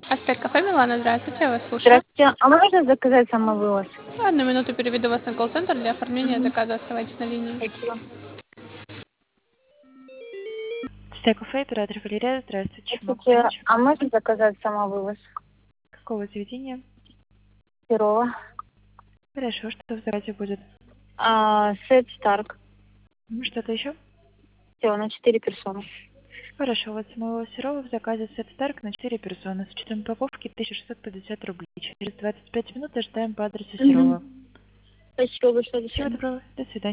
Аспект кафе Милана, здравствуйте, я вас слушаю. Здравствуйте. А можно заказать самовывоз? Одну минуту переведу вас на колл-центр для оформления Мгм. заказа. Оставайтесь на линии. Спасибо. Стек кафе, оператор Валерия. Здравствуйте, чем могу Здравствуйте. помочь? А можно заказать самовывоз? Какого заведения? Перова. Хорошо, что в заказе будет? Сет Старк. Что-то еще? Все, на 4 персоны. Хорошо, вот самого Серова в заказе сет Старк на 4 персоны. С учетом упаковки 1650 рублей. Через 25 минут ожидаем по адресу Серова. Спасибо большое. До Всего свидания. доброго. До свидания.